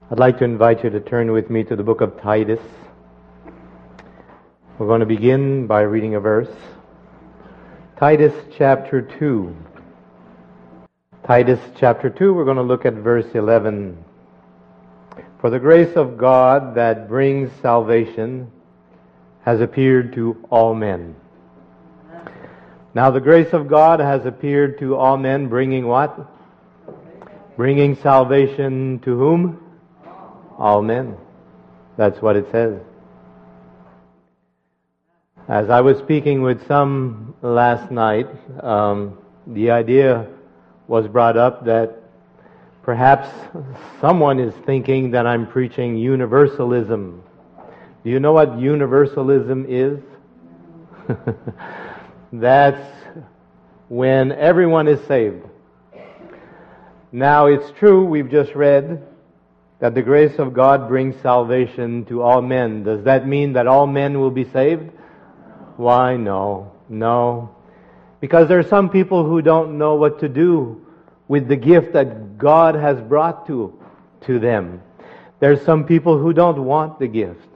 I'd like to invite you to turn with me to the book of Titus. We're going to begin by reading a verse. Titus chapter 2. Titus chapter 2, we're going to look at verse 11. For the grace of God that brings salvation has appeared to all men. Now the grace of God has appeared to all men, bringing what? Bringing salvation to whom? All men. That's what it says. As I was speaking with some last night, the idea was brought up that perhaps someone is thinking that I'm preaching universalism. Do you know what universalism is? That's when everyone is saved. Now it's true, we've just read that the grace of God brings salvation to all men. Does that mean that all men will be saved? Why, no. Because there are some people who don't know what to do with the gift that God has brought to them. There's some people who don't want the gift.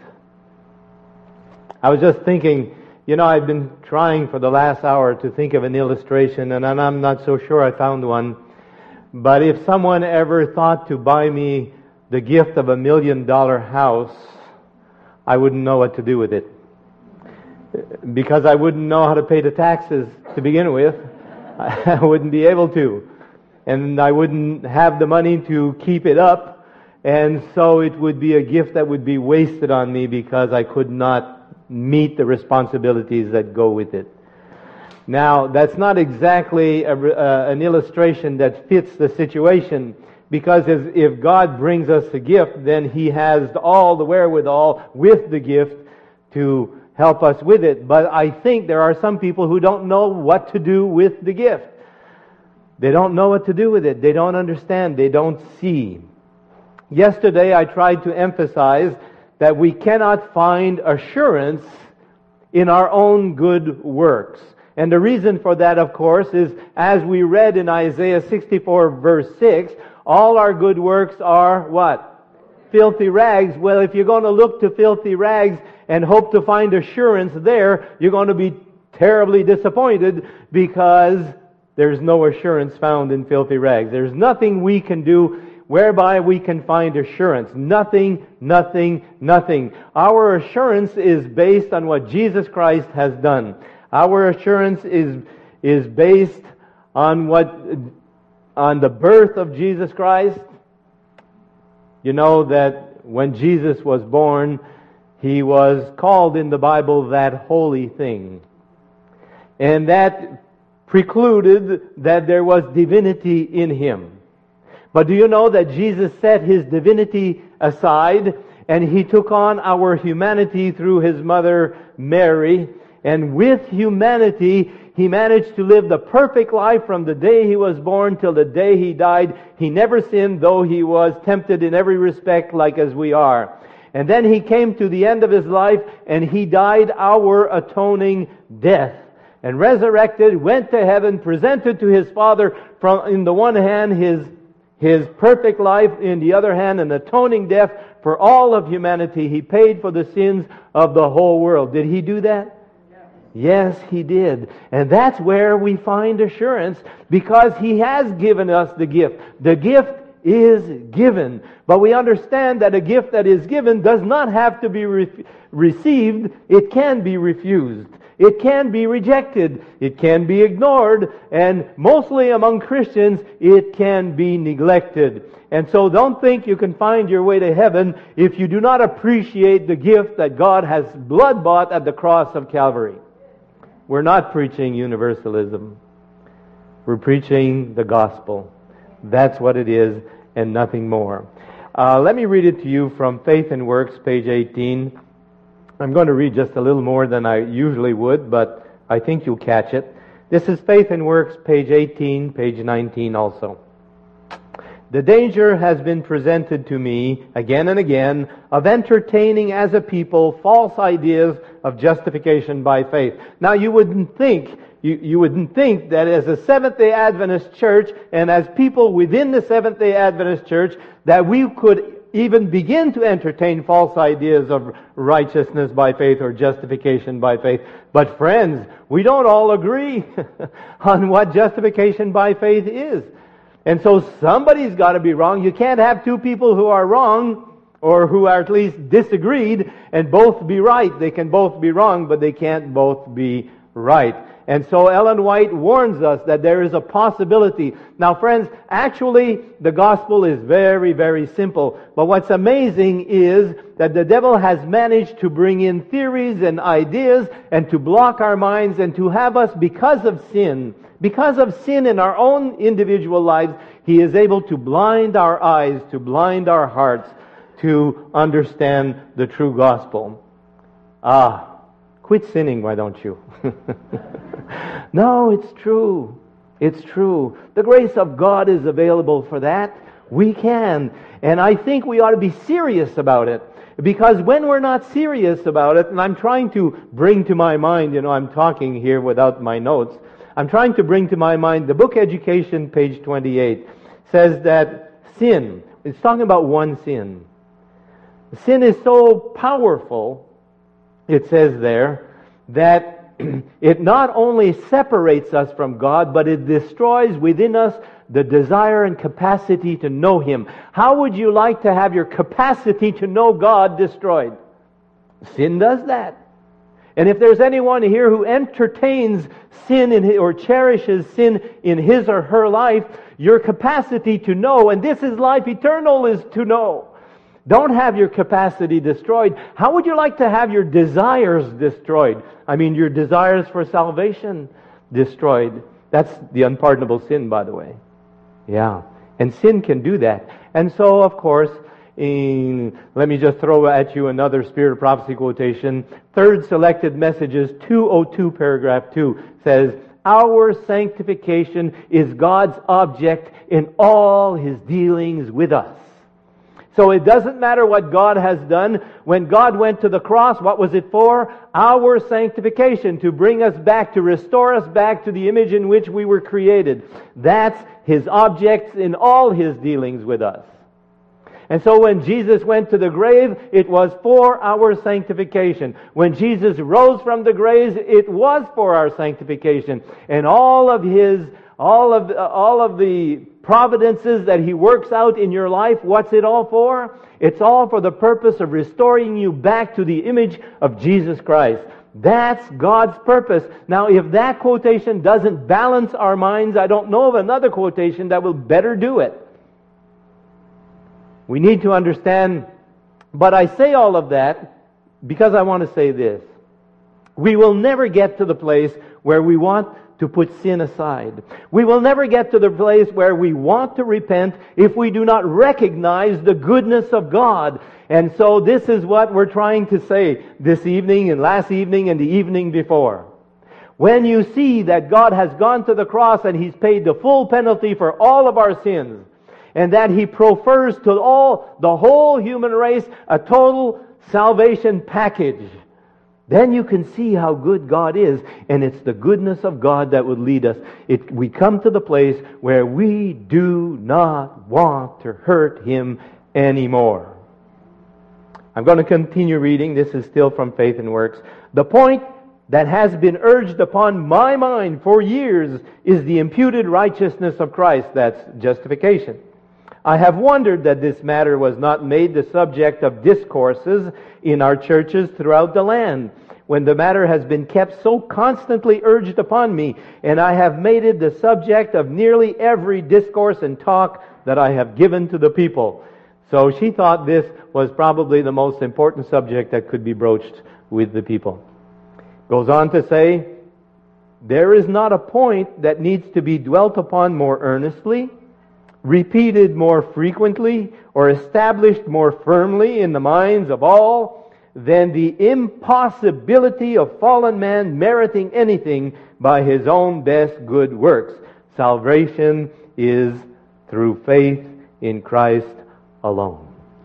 I was just thinking, I've been trying for the last hour to think of an illustration, and I'm not so sure I found one. But if someone ever thought to buy me the gift of $1 million house, I wouldn't know what to do with it. Because I wouldn't know how to pay the taxes to begin with. I wouldn't be able to. And I wouldn't have the money to keep it up. And so it would be a gift that would be wasted on me because I could not meet the responsibilities that go with it. Now, that's not exactly an illustration that fits the situation. Because if God brings us a gift, then He has all the wherewithal with the gift to help us with it. But I think there are some people who don't know what to do with the gift. They don't know what to do with it. They don't understand. They don't see. Yesterday I tried to emphasize that we cannot find assurance in our own good works. And the reason for that, of course, is as we read in Isaiah 64 verse 6, all our good works are what? Filthy rags. Well, if you're going to look to filthy rags and hope to find assurance there, you're going to be terribly disappointed because there's no assurance found in filthy rags. There's nothing we can do whereby we can find assurance. Nothing. Our assurance is based on what Jesus Christ has done. Our assurance is based on the birth of Jesus Christ. You know that when Jesus was born, He was called in the Bible that holy thing. And that precluded that there was divinity in Him. But do you know that Jesus set His divinity aside and He took on our humanity through His mother Mary, and with humanity He managed to live the perfect life from the day He was born till the day He died. He never sinned, though He was tempted in every respect like as we are. And then He came to the end of His life and He died our atoning death. And resurrected, went to heaven, presented to His Father from, in the one hand, His perfect life, in the other hand, an atoning death for all of humanity. He paid for the sins of the whole world. Did He do that? Yes, He did. And that's where we find assurance, because He has given us the gift. The gift is given. But we understand that a gift that is given does not have to be received. It can be refused. It can be rejected. It can be ignored. And mostly among Christians, it can be neglected. And so don't think you can find your way to heaven if you do not appreciate the gift that God has blood-bought at the cross of Calvary. We're not preaching universalism. We're preaching the gospel. That's what it is and nothing more. Let me read it to you from Faith and Works, page 18. I'm going to read just a little more than I usually would, but I think you'll catch it. This is Faith and Works, page 18, page 19 also. The danger has been presented to me again and again of entertaining as a people false ideas of justification by faith. Now you wouldn't think that as a Seventh-day Adventist church and as people within the Seventh-day Adventist church that we could even begin to entertain false ideas of righteousness by faith or justification by faith. But friends, we don't all agree on what justification by faith is. And so somebody's got to be wrong. You can't have two people who are wrong, or who are at least disagreed, and both be right. They can both be wrong, but they can't both be right. And so Ellen White warns us that there is a possibility. Now friends, actually the gospel is very, very simple. But what's amazing is that the devil has managed to bring in theories and ideas and to block our minds and to have us, because of sin in our own individual lives, he is able to blind our eyes, to blind our hearts, to understand the true gospel. Quit sinning, why don't you? No, it's true. It's true. The grace of God is available for that. We can. And I think we ought to be serious about it. Because when we're not serious about it, and I'm trying to bring to my mind, I'm talking here without my notes, I'm trying to bring to my mind the book Education, page 28, says that sin, it's talking about one sin. Sin is so powerful, it says there, that it not only separates us from God, but it destroys within us the desire and capacity to know Him. How would you like to have your capacity to know God destroyed? Sin does that. And if there's anyone here who entertains sin or cherishes sin in his or her life, your capacity to know, and this is life eternal, is to know. Don't have your capacity destroyed. How would you like to have your desires destroyed? I mean, your desires for salvation destroyed. That's the unpardonable sin, by the way. Yeah. And sin can do that. And so, of course, let me just throw at you another Spirit of Prophecy quotation. Third Selected Messages 202, paragraph 2 says, "Our sanctification is God's object in all His dealings with us." So it doesn't matter what God has done. When God went to the cross, what was it for? Our sanctification, to bring us back, to restore us back to the image in which we were created. That's His objects in all His dealings with us. And so when Jesus went to the grave, it was for our sanctification. When Jesus rose from the grave, it was for our sanctification. And all of the providences that He works out in your life, what's it all for? It's all for the purpose of restoring you back to the image of Jesus Christ. That's God's purpose. Now, if that quotation doesn't balance our minds, I don't know of another quotation that will better do it. We need to understand, but I say all of that because I want to say this. We will never get to the place where we want to put sin aside. We will never get to the place where we want to repent if we do not recognize the goodness of God. And so this is what we're trying to say this evening and last evening and the evening before. When you see that God has gone to the cross and He's paid the full penalty for all of our sins, and that He prefers to the whole human race a total salvation package, then you can see how good God is, and it's the goodness of God that would lead us. We come to the place where we do not want to hurt Him anymore. I'm going to continue reading. This is still from Faith and Works. The point that has been urged upon my mind for years is the imputed righteousness of Christ. That's justification. I have wondered that this matter was not made the subject of discourses in our churches throughout the land, when the matter has been kept so constantly urged upon me, and I have made it the subject of nearly every discourse and talk that I have given to the people. So she thought this was probably the most important subject that could be broached with the people. Goes on to say, there is not a point that needs to be dwelt upon more earnestly, repeated more frequently, or established more firmly in the minds of all than the impossibility of fallen man meriting anything by his own best good works. Salvation is through faith in Christ alone.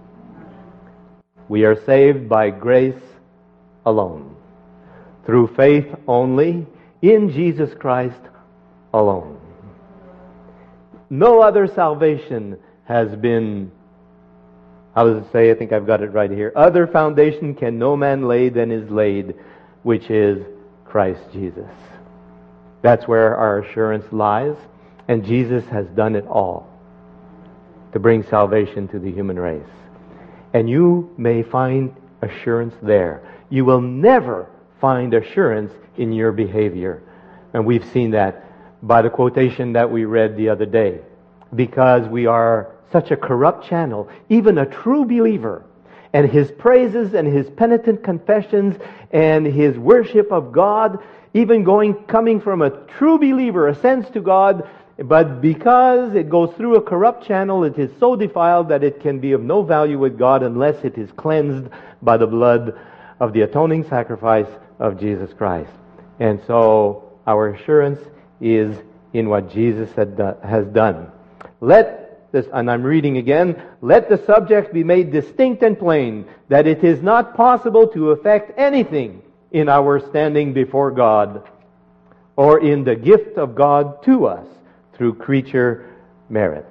We are saved by grace alone, through faith only, in Jesus Christ alone. No other salvation has been I would say, I think I've got it right here. Other foundation can no man lay than is laid, which is Christ Jesus. That's where our assurance lies, and Jesus has done it all to bring salvation to the human race. And you may find assurance there. You will never find assurance in your behavior. And we've seen that by the quotation that we read the other day. Because we are such a corrupt channel, even a true believer, and his praises and his penitent confessions and his worship of God, even coming from a true believer, ascends to God, but because it goes through a corrupt channel, it is so defiled that it can be of no value with God unless it is cleansed by the blood of the atoning sacrifice of Jesus Christ. And so our assurance is in what Jesus has done. Let this, and I'm reading again, let the subject be made distinct and plain, that it is not possible to effect anything in our standing before God or in the gift of God to us through creature merit.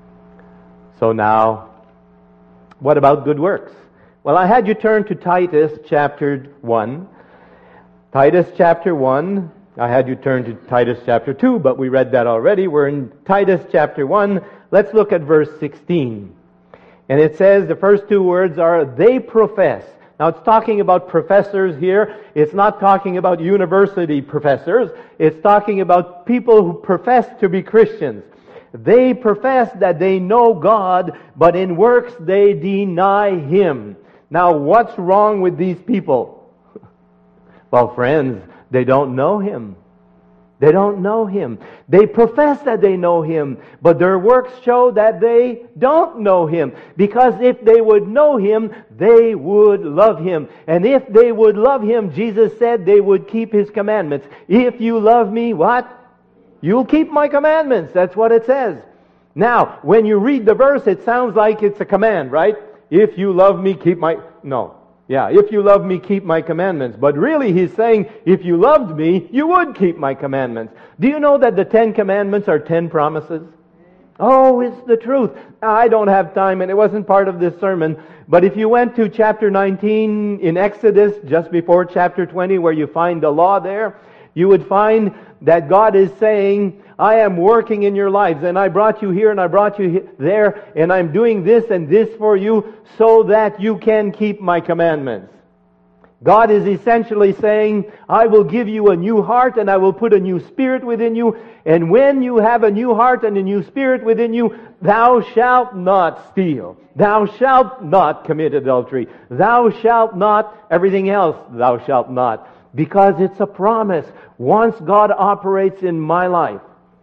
So now, what about good works? Well, I had you turn to Titus chapter 1. Titus chapter 1. I had you turn to Titus chapter 2, but we read that already. We're in Titus chapter 1. Let's look at verse 16. And it says, the first two words are, they profess. Now it's talking about professors here. It's not talking about university professors. It's talking about people who profess to be Christians. They profess that they know God, but in works they deny Him. Now what's wrong with these people? Well, friends, they don't know Him. They don't know Him. They profess that they know Him, but their works show that they don't know Him. Because if they would know Him, they would love Him. And if they would love Him, Jesus said they would keep His commandments. If you love me, what? You'll keep my commandments. That's what it says. Now, when you read the verse, it sounds like it's a command, right? If you love me, keep my... No. Yeah, if you love me, keep my commandments. But really He's saying, if you loved me, you would keep my commandments. Do you know that the 10 commandments are 10 promises? Oh, it's the truth. I don't have time, and it wasn't part of this sermon. But if you went to chapter 19 in Exodus, just before chapter 20, where you find the law there, you would find that God is saying, I am working in your lives, and I brought you here and I brought you there, and I'm doing this and this for you so that you can keep my commandments. God is essentially saying, I will give you a new heart and I will put a new spirit within you, and when you have a new heart and a new spirit within you, thou shalt not steal. Thou shalt not commit adultery. Thou shalt not, everything else thou shalt not. Because it's a promise. Once God operates in my life,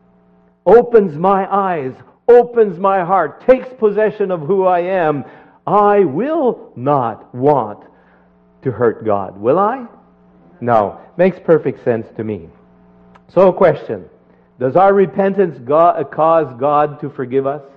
opens my eyes, opens my heart, takes possession of who I am, I will not want to hurt God. Will I? No. Makes perfect sense to me. So a question. Does our repentance cause God to forgive us?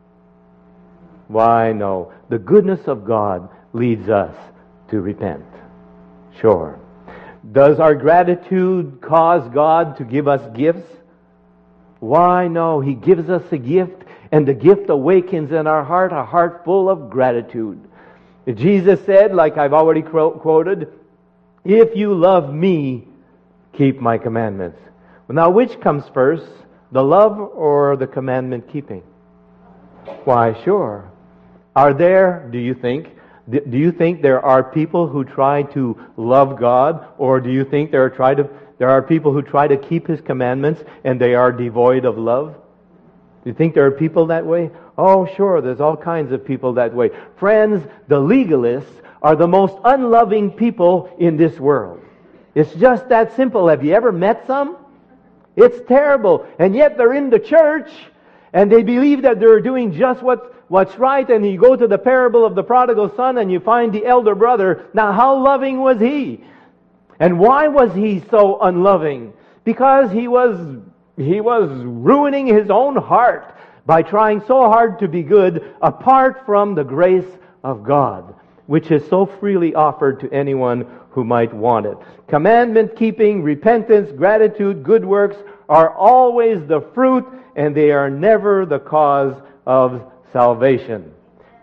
Why, no. The goodness of God leads us to repent. Sure. Does our gratitude cause God to give us gifts? Why, no. He gives us a gift, and the gift awakens in our heart a heart full of gratitude. Jesus said, like I've already quoted, if you love me, keep my commandments. Well, now, which comes first, the love or the commandment keeping? Why, sure. Are there, do you think there are people who try to love God, or do you think there are people who try to keep His commandments and they are devoid of love? Do you think there are people that way? Oh, sure, there's all kinds of people that way. Friends, the legalists are the most unloving people in this world. It's just that simple. Have you ever met some? It's terrible. And yet they're in the church and they believe that they're doing just what's right. And you go to the parable of the prodigal son and you find the elder brother. Now, how loving was he? And why was he so unloving? Because he was ruining his own heart by trying so hard to be good apart from the grace of God, which is so freely offered to anyone who might want it. Commandment keeping, repentance, gratitude, good works are always the fruit, and they are never the cause of salvation.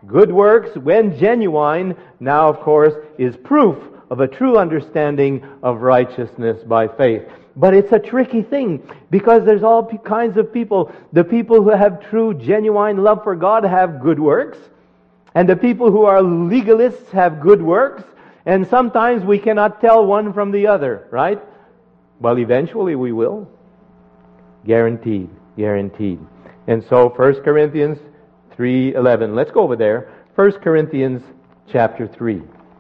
Good works, when genuine, now of course, is proof of a true understanding of righteousness by faith. But it's a tricky thing, because there's all kinds of people. The people who have true, genuine love for God have good works, and the people who are legalists have good works, and sometimes we cannot tell one from the other, right? Well, eventually we will. Guaranteed. Guaranteed. And so 1 Corinthians 3:11. Let's go over there. 1 Corinthians chapter 3.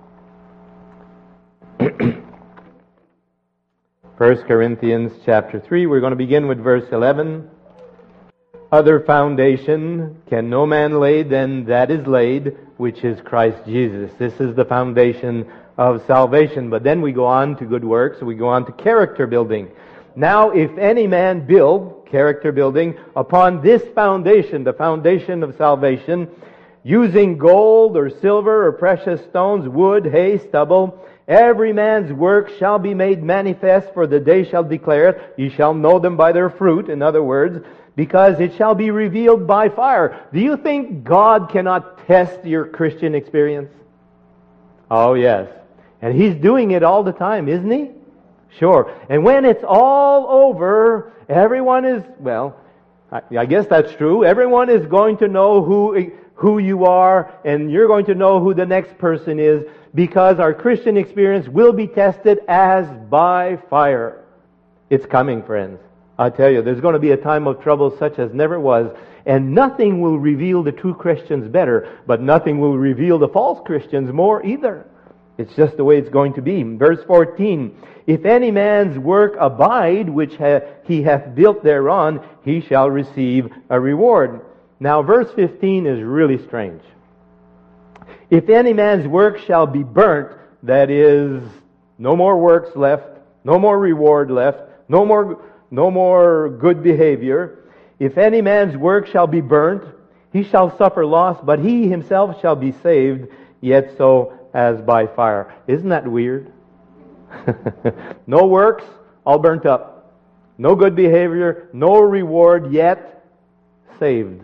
1 Corinthians chapter 3. We're going to begin with verse 11. Other foundation can no man lay than that is laid, which is Christ Jesus. This is the foundation of salvation. But then we go on to good works. We go on to character building. Now, if any man build, character building, upon this foundation, the foundation of salvation, using gold or silver or precious stones, wood, hay, stubble, every man's work shall be made manifest, for the day shall declare it. Ye shall know them by their fruit, in other words, because it shall be revealed by fire. Do you think God cannot test your Christian experience? Oh, yes. And He's doing it all the time, isn't He? Sure. And when it's all over, everyone is, well, I guess that's true. Everyone is going to know who you are, and you're going to know who the next person is, because our Christian experience will be tested as by fire. It's coming, friends. I tell you, there's going to be a time of trouble such as never was, and nothing will reveal the true Christians better, but nothing will reveal the false Christians more either. It's just the way it's going to be. Verse 14, if any man's work abide, which he hath built thereon, he shall receive a reward. Now, verse 15 is really strange. If any man's work shall be burnt, that is, no more works left, no more reward left, no more good behavior. If any man's work shall be burnt, he shall suffer loss, but he himself shall be saved, yet so as by fire. Isn't that weird? No works, all burnt up. No good behavior, no reward, yet saved.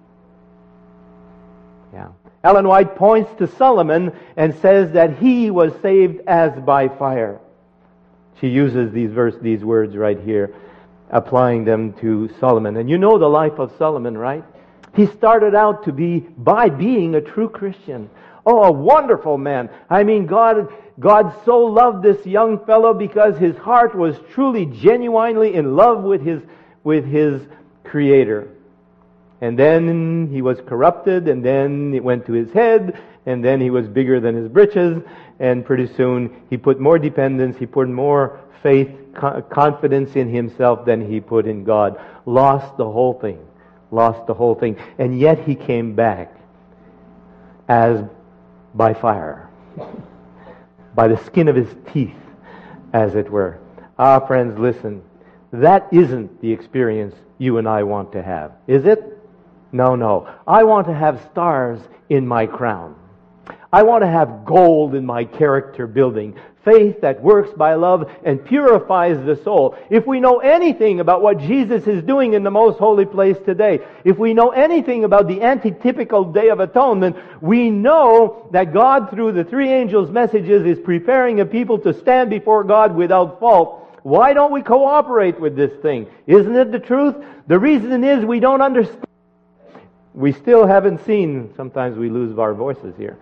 Yeah. Ellen White points to Solomon and says that he was saved as by fire. She uses these words right here, applying them to Solomon. And you know the life of Solomon, right? He started out by being a true Christian. Oh, a wonderful man. I mean, God so loved this young fellow because his heart was truly, genuinely in love with his Creator. And then he was corrupted, and then it went to his head, and then he was bigger than his britches, and pretty soon he put more dependence, he put more faith, confidence in himself than he put in God. Lost the whole thing. And yet he came back as by fire, by the skin of his teeth, as it were. Ah, friends, listen. That isn't the experience you and I want to have, is it? No. I want to have stars in my crown. I want to have gold in my character building. Faith that works by love and purifies the soul. If we know anything about what Jesus is doing in the most holy place today, if we know anything about the antitypical Day of Atonement, we know that God, through the three angels' messages, is preparing a people to stand before God without fault. Why don't we cooperate with this thing? Isn't it the truth? The reason is we don't understand. We still haven't seen, sometimes we lose our voices here.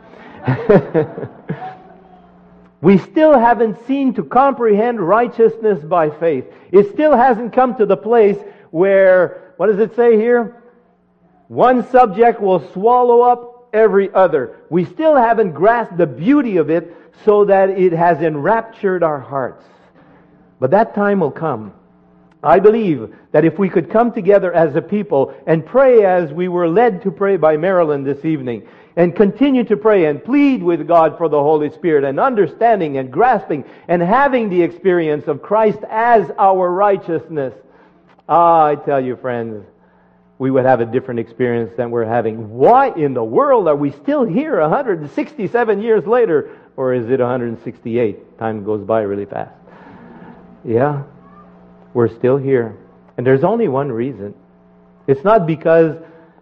We still haven't seen to comprehend righteousness by faith. It still hasn't come to the place where, what does it say here? One subject will swallow up every other. We still haven't grasped the beauty of it so that it has enraptured our hearts. But that time will come. I believe that if we could come together as a people and pray as we were led to pray by Marilyn this evening, and continue to pray and plead with God for the Holy Spirit and understanding and grasping and having the experience of Christ as our righteousness. I tell you, friends, we would have a different experience than we're having. Why in the world are we still here 167 years later? Or is it 168? Time goes by really fast. Yeah, we're still here. And there's only one reason. It's not because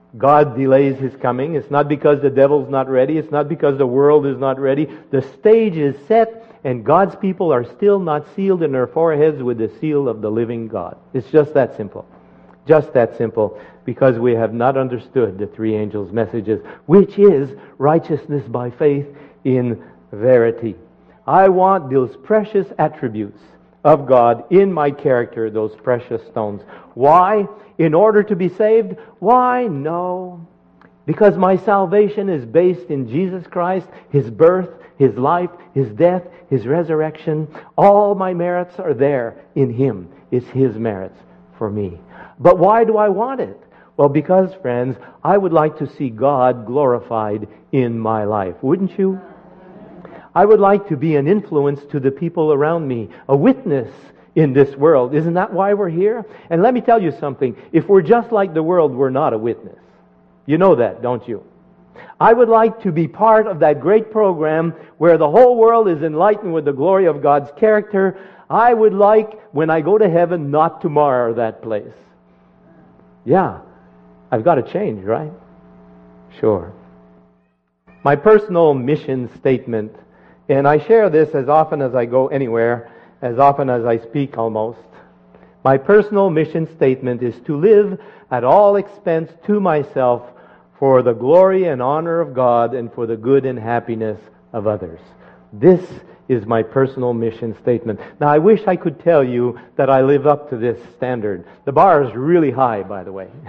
God delays His coming. It's not because the devil's not ready. It's not because the world is not ready. The stage is set, and God's people are still not sealed in their foreheads with the seal of the living God. It's just that simple. Just that simple. Because we have not understood the three angels' messages, which is righteousness by faith in verity. I want those precious attributes of God in my character, those precious stones. Why? In order to be saved? Why? No. Because my salvation is based in Jesus Christ, His birth, His life, His death, His resurrection. All my merits are there in Him. It's His merits for me. But why do I want it? Well, because, friends, I would like to see God glorified in my life. Wouldn't you? I would like to be an influence to the people around me, a witness in this world. Isn't that why we're here? And let me tell you something. If we're just like the world, we're not a witness. You know that, don't you? I would like to be part of that great program where the whole world is enlightened with the glory of God's character. I would like, when I go to heaven, not to mar that place. Yeah, I've got to change, right? Sure. My personal mission statement, and I share this as often as I go anywhere, as often as I speak almost. My personal mission statement is to live at all expense to myself for the glory and honor of God and for the good and happiness of others. This is my personal mission statement. Now, I wish I could tell you that I live up to this standard. The bar is really high, by the way.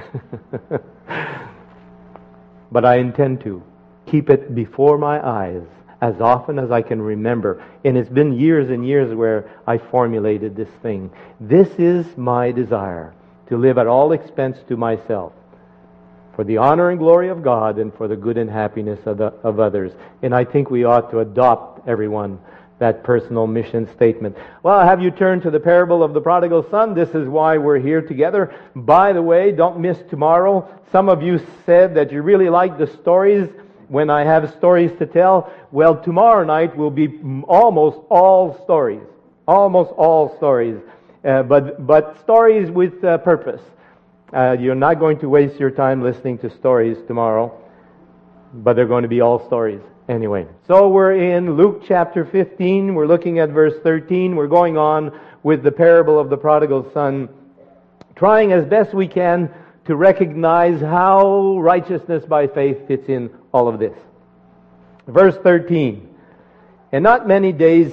But I intend to keep it before my eyes as often as I can remember. And it's been years and years where I formulated this thing. This is my desire, to live at all expense to myself, for the honor and glory of God and for the good and happiness of others. And I think we ought to adopt, everyone, that personal mission statement. Well, have you turned to the parable of the prodigal son? This is why we're here together. By the way, don't miss tomorrow. Some of you said that you really like the stories when I have stories to tell. Well, tomorrow night will be almost all stories. Almost all stories. But stories with purpose. You're not going to waste your time listening to stories tomorrow, but they're going to be all stories anyway. So we're in Luke chapter 15. We're looking at verse 13. We're going on with the parable of the prodigal son, trying as best we can to recognize how righteousness by faith fits in all of this. Verse 13. And not many days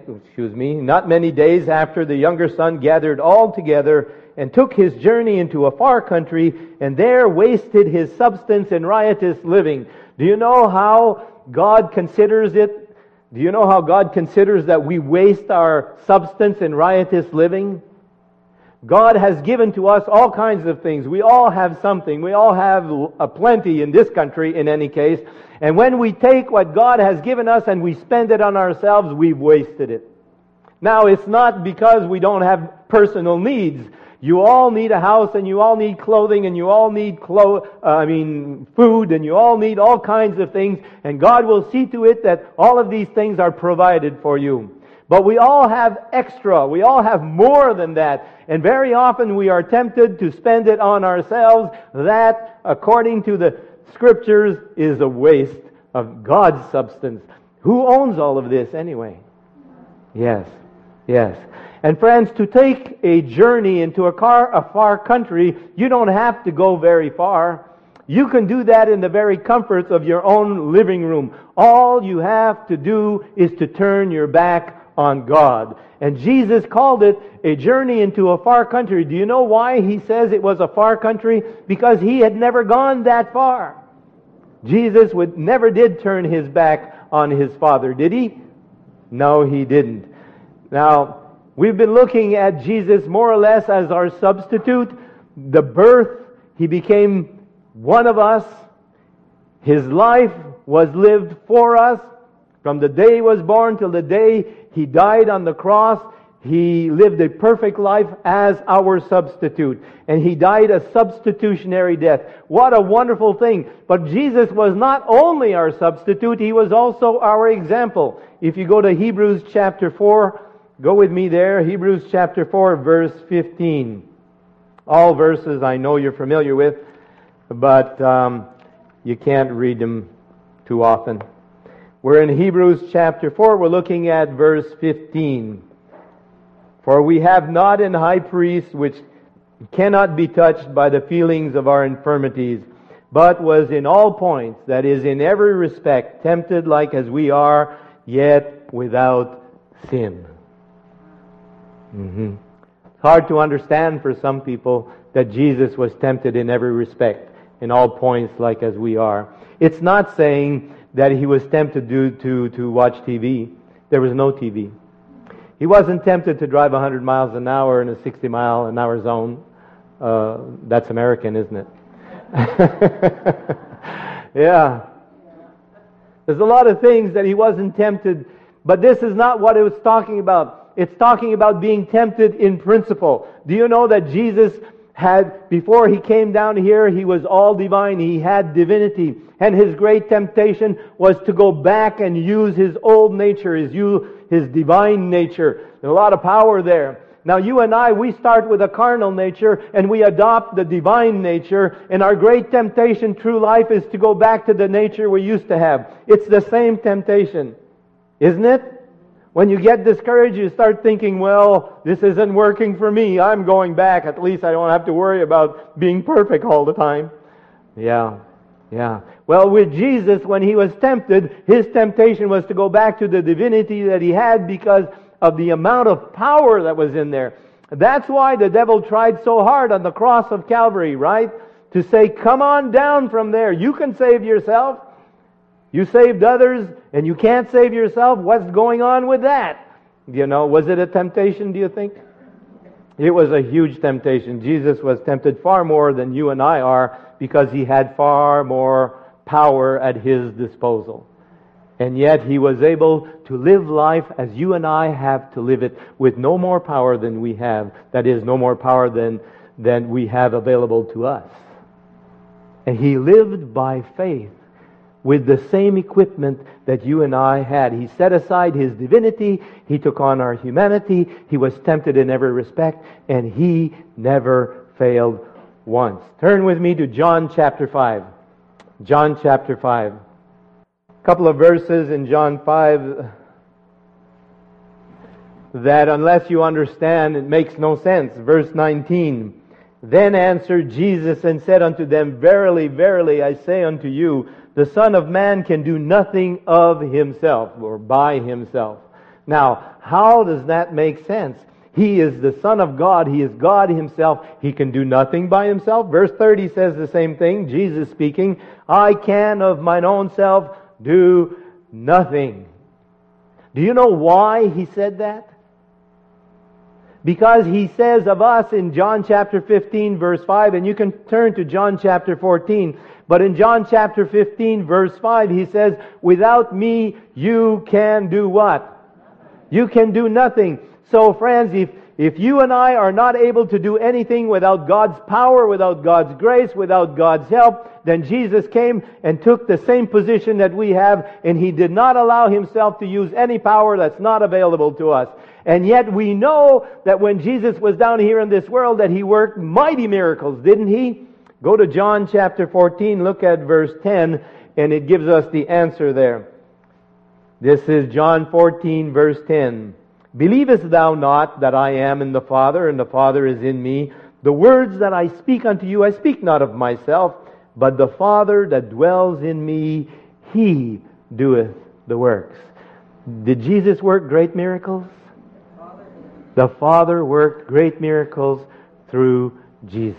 after, the younger son gathered all together and took his journey into a far country, and there wasted his substance in riotous living. Do you know how God considers it? Do you know how God considers that we waste our substance in riotous living? God has given to us all kinds of things. We all have something. We all have a plenty in this country, in any case. And when we take what God has given us and we spend it on ourselves, we've wasted it. Now, it's not because we don't have personal needs. You all need a house, and you all need clothing, and you all need food, and you all need all kinds of things. And God will see to it that all of these things are provided for you. But we all have extra. We all have more than that. And very often we are tempted to spend it on ourselves. That, according to the Scriptures, is a waste of God's substance. Who owns all of this anyway? Yes. And friends, to take a journey into a far country, you don't have to go very far. You can do that in the very comforts of your own living room. All you have to do is to turn your back on God. And Jesus called it a journey into a far country. Do you know why He says it was a far country? Because He had never gone that far. Jesus never did turn His back on His Father, did He? No, He didn't. Now, we've been looking at Jesus more or less as our substitute. The birth, He became one of us. His life was lived for us. From the day He was born till the day He died on the cross, He lived a perfect life as our substitute. And He died a substitutionary death. What a wonderful thing. But Jesus was not only our substitute, He was also our example. If you go to Hebrews chapter 4, go with me there. Hebrews chapter 4, verse 15. All verses I know you're familiar with. but you can't read them too often. We're in Hebrews chapter 4. We're looking at verse 15. For we have not an high priest which cannot be touched by the feelings of our infirmities, but was in all points, that is, in every respect, tempted like as we are, yet without sin. It's hard to understand for some people that Jesus was tempted in every respect, in all points like as we are. It's not saying that he was tempted to watch TV. There was no TV. He wasn't tempted to drive 100 miles an hour in a 60 mile an hour zone. That's American, isn't it? Yeah. There's a lot of things that he wasn't tempted, but this is not what it was talking about. It's talking about being tempted in principle. Do you know that Jesus had, before he came down here, he was all divine. He had divinity. And his great temptation was to go back and use his old nature, his divine nature. There's a lot of power there. Now you and I, we start with a carnal nature and we adopt the divine nature, and our great temptation through life is to go back to the nature we used to have. It's the same temptation, isn't it? When you get discouraged, you start thinking, well, this isn't working for me. I'm going back. At least I don't have to worry about being perfect all the time. Yeah. Well, with Jesus, when he was tempted, his temptation was to go back to the divinity that he had because of the amount of power that was in there. That's why the devil tried so hard on the cross of Calvary, right? To say, come on down from there. You can save yourself. You saved others and you can't save yourself. What's going on with that? You know, was it a temptation, do you think? It was a huge temptation. Jesus was tempted far more than you and I are because he had far more power at his disposal. And yet he was able to live life as you and I have to live it, with no more power than we have. That is, no more power than we have available to us. And he lived by faith with the same equipment that you and I had. He set aside his divinity. He took on our humanity. He was tempted in every respect, and he never failed once. Turn with me to John chapter 5. John chapter 5. A couple of verses in John 5 that, unless you understand, it makes no sense. Verse 19. Then answered Jesus and said unto them, Verily, verily, I say unto you, the Son of Man can do nothing of himself, or by himself. Now, how does that make sense? He is the Son of God. He is God himself. He can do nothing by himself. Verse 30 says the same thing. Jesus speaking, I can of mine own self do nothing. Do you know why he said that? Because he says of us in John chapter 15 verse 5, and you can turn to John chapter 14, but in John chapter 15 verse 5 he says, without me you can do what? You can do nothing. So friends, if you and I are not able to do anything without God's power, without God's grace, without God's help, then Jesus came and took the same position that we have, and he did not allow himself to use any power that's not available to us. And yet we know that when Jesus was down here in this world that he worked mighty miracles, didn't he? Go to John chapter 14, look at verse 10, and it gives us the answer there. This is John 14 verse 10. Believest thou not that I am in the Father, and the Father is in me? The words that I speak unto you, I speak not of myself, but the Father that dwells in me, he doeth the works. Did Jesus work great miracles? The Father worked great miracles through Jesus.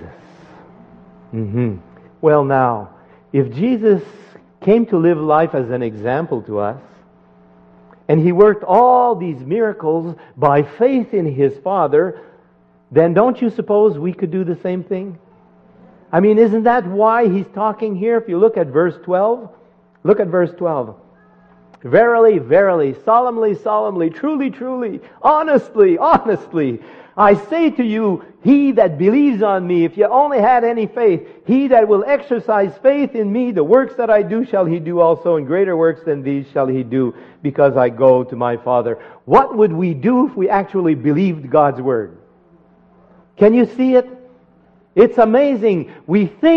Well now, if Jesus came to live life as an example to us, and he worked all these miracles by faith in his Father, then don't you suppose we could do the same thing? I mean, isn't that why he's talking here? If you look at verse 12, look at verse 12. Verily, verily, solemnly, solemnly, truly, truly, honestly, honestly, I say to you, he that believes on me, if you only had any faith, he that will exercise faith in me, the works that I do shall he do also, and greater works than these shall he do, because I go to my Father. What would we do if we actually believed God's Word? Can you see it? It's amazing. We think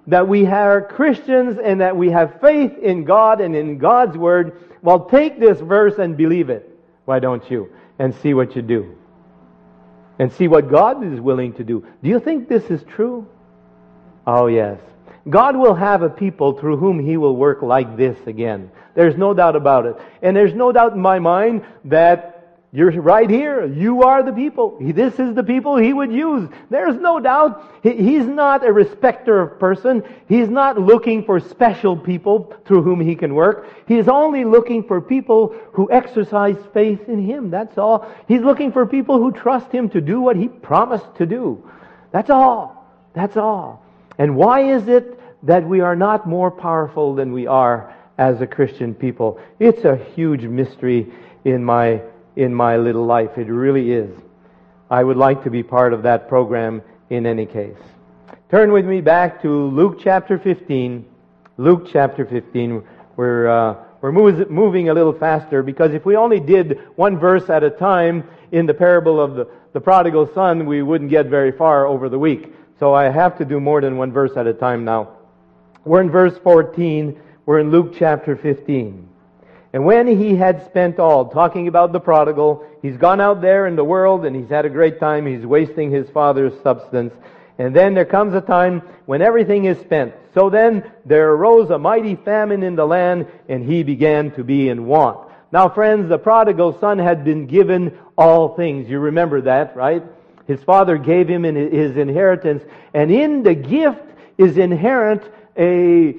that we are Christians and that we have faith in God and in God's Word, well, take this verse and believe it. Why don't you? And see what you do. And see what God is willing to do. Do you think this is true? Oh, yes. God will have a people through whom He will work like this again. There's no doubt about it. And there's no doubt in my mind that you're right here. You are the people. This is the people He would use. There's no doubt. He's not a respecter of person. He's not looking for special people through whom He can work. He's only looking for people who exercise faith in Him. That's all. He's looking for people who trust Him to do what He promised to do. That's all. That's all. And why is it that we are not more powerful than we are as a Christian people? It's a huge mystery in my little life. It really is. I would like to be part of that program in any case. Turn with me back to Luke chapter 15. Luke chapter 15. We're moving a little faster, because if we only did one verse at a time in the parable of the prodigal son, we wouldn't get very far over the week. So I have to do more than one verse at a time now. We're in verse 14. We're in Luke chapter 15. And when he had spent all, talking about the prodigal, he's gone out there in the world and he's had a great time. He's wasting his father's substance. And then there comes a time when everything is spent. So then there arose a mighty famine in the land, and he began to be in want. Now, friends, the prodigal son had been given all things. You remember that, right? His father gave him his inheritance, and in the gift is inherent a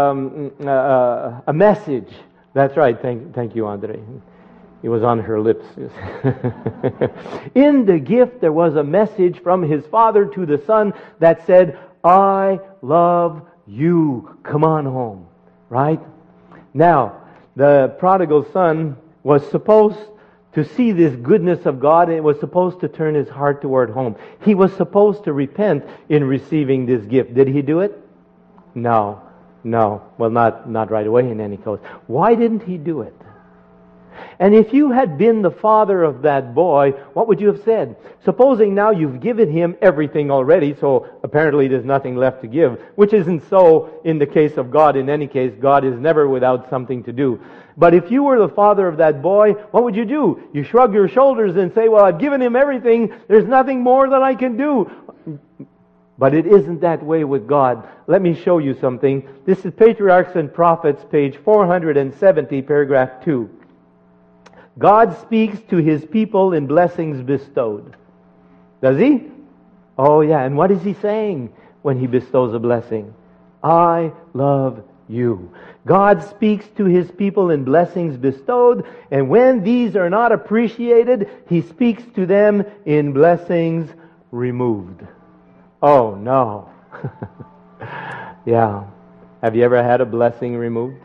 message. That's right. Thank you, Andre. It was on her lips. In the gift there was a message from his father to the son that said, I love you. Come on home. Right? Now, the prodigal son was supposed to see this goodness of God, and was supposed to turn his heart toward home. He was supposed to repent in receiving this gift. Did he do it? No. Well, not right away in any case. Why didn't he do it? And if you had been the father of that boy, what would you have said? Supposing now you've given him everything already, so apparently there's nothing left to give, which isn't so in the case of God. In any case, God is never without something to do. But if you were the father of that boy, what would you do? You shrug your shoulders and say, well, I've given him everything. There's nothing more that I can do. But it isn't that way with God. Let me show you something. This is Patriarchs and Prophets, page 470, paragraph 2. God speaks to His people in blessings bestowed. Does He? Oh yeah, and what is He saying when He bestows a blessing? I love you. God speaks to His people in blessings bestowed, and when these are not appreciated, He speaks to them in blessings removed. Oh no. Yeah. Have you ever had a blessing removed?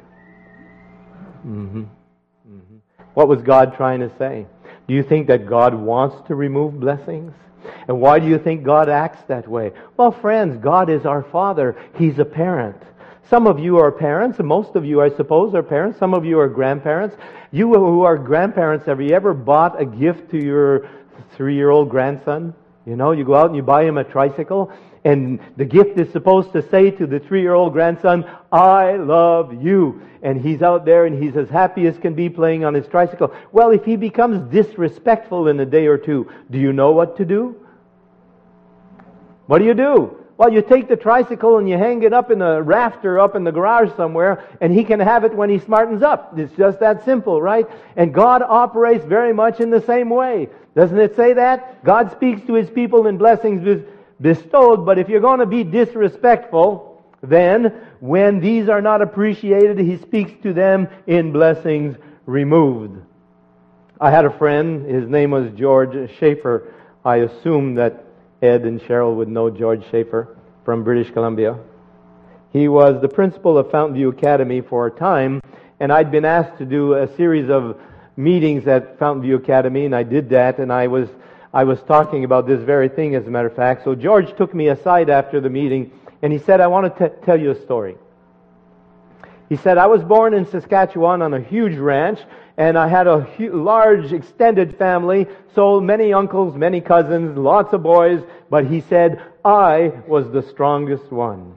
What was God trying to say? Do you think that God wants to remove blessings? And why do you think God acts that way? Well, friends, God is our Father. He's a parent. Some of you are parents, and most of you, I suppose, are parents. Some of you are grandparents. You who are grandparents, have you ever bought a gift to your 3-year-old grandson? You know, you go out and you buy him a tricycle, and the gift is supposed to say to the 3-year-old grandson, I love you. And he's out there and he's as happy as can be playing on his tricycle. Well, if he becomes disrespectful in a day or two, do you know what to do? What do? Well, you take the tricycle and you hang it up in a rafter up in the garage somewhere, and he can have it when he smartens up. It's just that simple, right? And God operates very much in the same way. Doesn't it say that? God speaks to His people in blessings bestowed, but if you're going to be disrespectful, then when these are not appreciated, He speaks to them in blessings removed. I had a friend, his name was George Schaefer. I assume that Ed and Cheryl would know George Schaefer from British Columbia. He was the principal of Fountain View Academy for a time, and I'd been asked to do a series of meetings at Fountain View Academy, and I did that, and I was talking about this very thing, as a matter of fact. So George took me aside after the meeting, and he said, I want to tell you a story. He said, I was born in Saskatchewan on a huge ranch, and I had a large extended family, so many uncles, many cousins, lots of boys, but he said, I was the strongest one.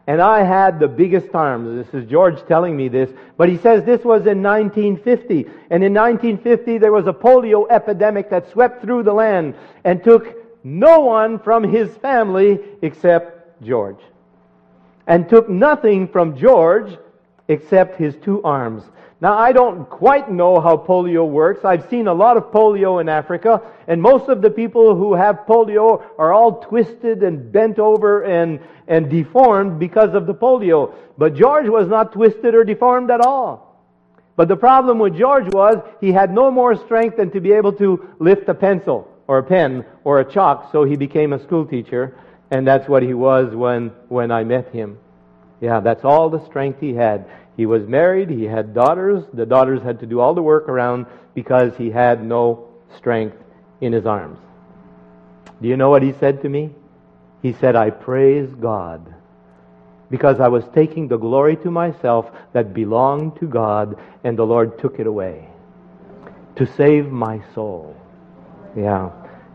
And I had the biggest arms. This is George telling me this. But he says this was in 1950. And in 1950 there was a polio epidemic that swept through the land and took no one from his family except George. And took nothing from George except his 2 arms. Now, I don't quite know how polio works. I've seen a lot of polio in Africa, and most of the people who have polio are all twisted and bent over and deformed because of the polio. But George was not twisted or deformed at all. But the problem with George was he had no more strength than to be able to lift a pencil or a pen or a chalk, so he became a school teacher, and that's what he was when I met him. Yeah, that's all the strength he had. He was married, he had daughters. The daughters had to do all the work around because he had no strength in his arms. Do you know what he said to me? He said, I praise God because I was taking the glory to myself that belonged to God, and the Lord took it away to save my soul. Yeah.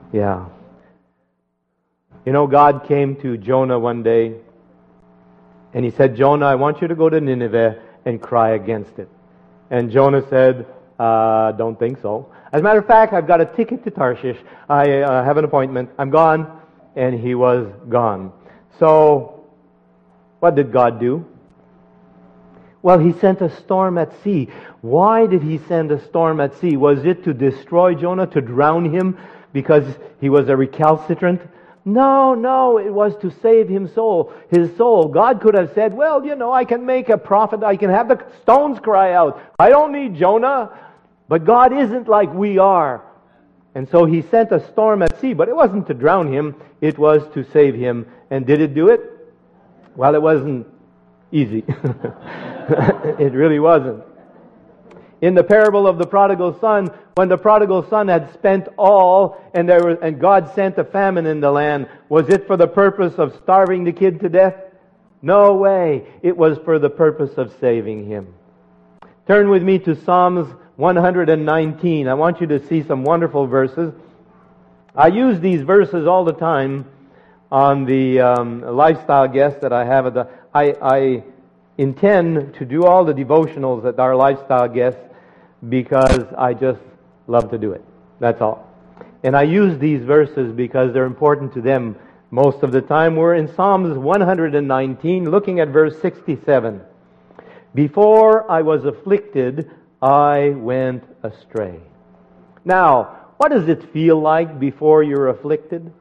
You know, God came to Jonah one day and he said, Jonah, I want you to go to Nineveh and cry against it. And Jonah said, don't think so. As a matter of fact, I've got a ticket to Tarshish. I have an appointment. I'm gone. And he was gone. So, what did God do? Well, He sent a storm at sea. Why did He send a storm at sea? Was it to destroy Jonah, to drown him because he was a recalcitrant? No, it was to save his soul. God could have said, well, you know, I can make a prophet, I can have the stones cry out. I don't need Jonah. But God isn't like we are. And so He sent a storm at sea, but it wasn't to drown him, it was to save him. And did it do it? Well, it wasn't easy. It really wasn't. In the parable of the prodigal son, when the prodigal son had spent all and God sent a famine in the land, was it for the purpose of starving the kid to death? No way. It was for the purpose of saving him. Turn with me to Psalms 119. I want you to see some wonderful verses. I use these verses all the time on the lifestyle guests that I have. I intend to do all the devotionals at our lifestyle guests because I just love to do it. That's all. And I use these verses because they're important to them most of the time. We're in Psalms 119, looking at verse 67. Before I was afflicted, I went astray. Now, what does it feel like before you're afflicted?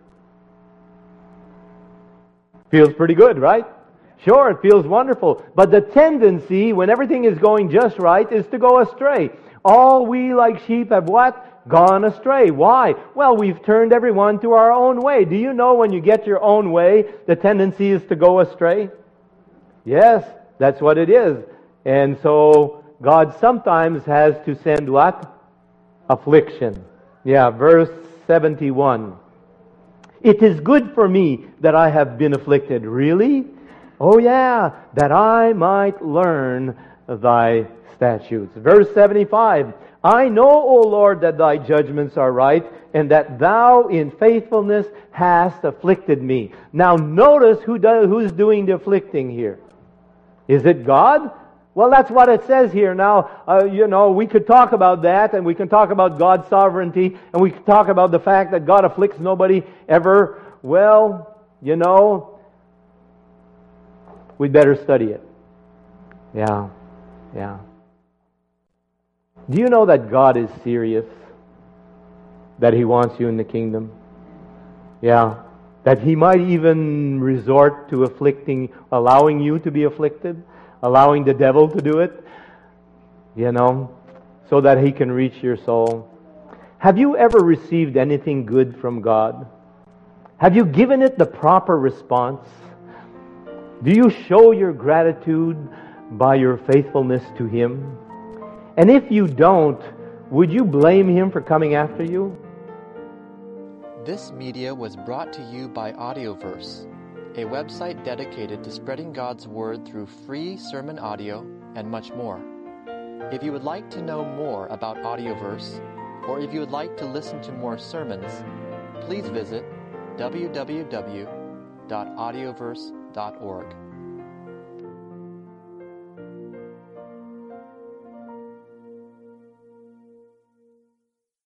Feels pretty good, right? Sure, it feels wonderful. But the tendency, when everything is going just right, is to go astray. All we like sheep have what? Gone astray. Why? Well, we've turned everyone to our own way. Do you know when you get your own way, the tendency is to go astray? Yes, that's what it is. And so, God sometimes has to send what? Affliction. Yeah, verse 71. It is good for me that I have been afflicted. Really? Oh yeah, that I might learn thy statutes. Verse 75. I know, O Lord, that thy judgments are right, and that thou in faithfulness hast afflicted me. Now notice who's doing the afflicting here. Is it God? Well, that's what it says here. Now, we could talk about that, and we can talk about God's sovereignty, and we could talk about the fact that God afflicts nobody ever. Well, we'd better study it. Yeah. Do you know that God is serious? That He wants you in the kingdom? Yeah. That He might even resort to allowing you to be afflicted? Allowing the devil to do it? So that he can reach your soul. Have you ever received anything good from God? Have you given it the proper response? Do you show your gratitude by your faithfulness to Him? And if you don't, would you blame Him for coming after you? This media was brought to you by Audioverse, a website dedicated to spreading God's Word through free sermon audio and much more. If you would like to know more about Audioverse, or if you would like to listen to more sermons, please visit www.audioverse.org.